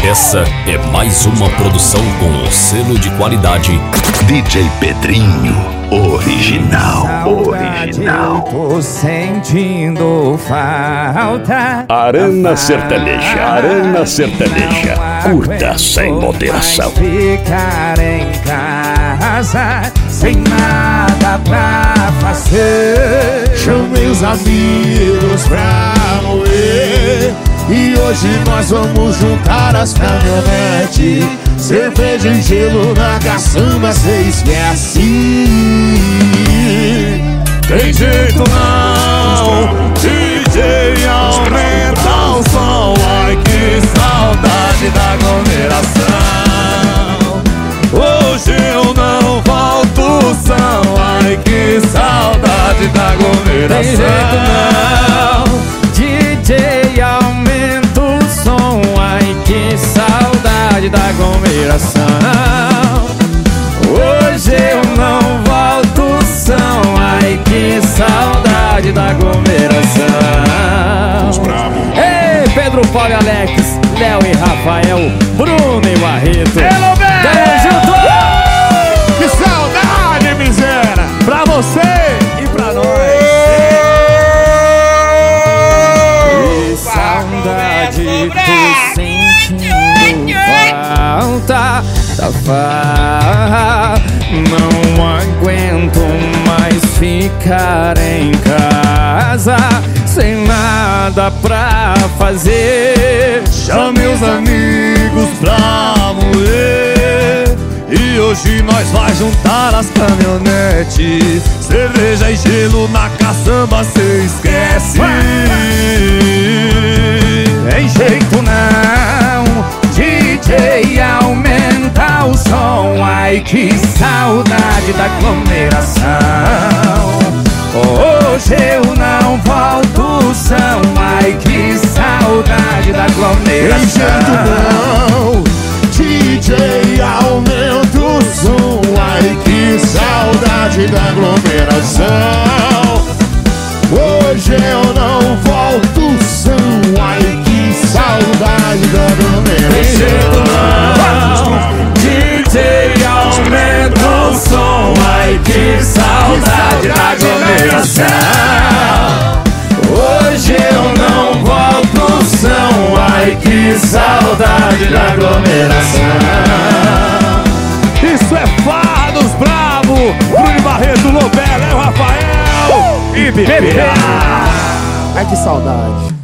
Essa é mais uma produção com o selo de qualidade DJ Pedrinho Original. Tô sentindo falta. Arena Sertaneja, Arena Sertaneja. Curta sem moderação. Ficar em casa sem nada pra fazer. Chamei os amigos pra moer. E hoje nós vamos juntar as caminhonetes. Cerveja e gelo na caçamba, cê esquece. Tem jeito não, DJ aumenta o som. Ai que saudade da aglomeração. Hoje eu não volto o som. Ai que saudade da aglomeração. Tem jeito não, DJ aumenta o som. Ai que saudade da aglomeração. Hoje eu não volto o som. Ai que saudade da aglomeração. Ei, Pedro, Paulo e Alex, Léo e Rafael, Bruno e Barreto. Tamo junto! Que saudade, miséria! Pra você e pra nós! Que saudade, tô sentindo falta da farra. Não aguento mais ficar em casa sem nada pra fazer. Chame os amigos pra moer. E hoje nós vai juntar as caminhonetes. Cerveja e gelo na caçamba, cê esquece. Tem jeito não, DJ aumenta o som. Ai que saudade da aglomeração. Hoje eu não volto o som. Ai que saudade da Tem jeito aglomeração. não, DJ aumenta o som. Ai que saudade da aglomeração. Hoje eu não volto o som. Ai que saudade da aglomeração. DJ aumenta o som. Ai que saudade da aglomeração. Hoje eu não volto o som. Ai que saudade da aglomeração. Isso é Farra dos Bravos. Bruno Barreto, Lobé, Léo Rafael e Bebê. Ai que saudade.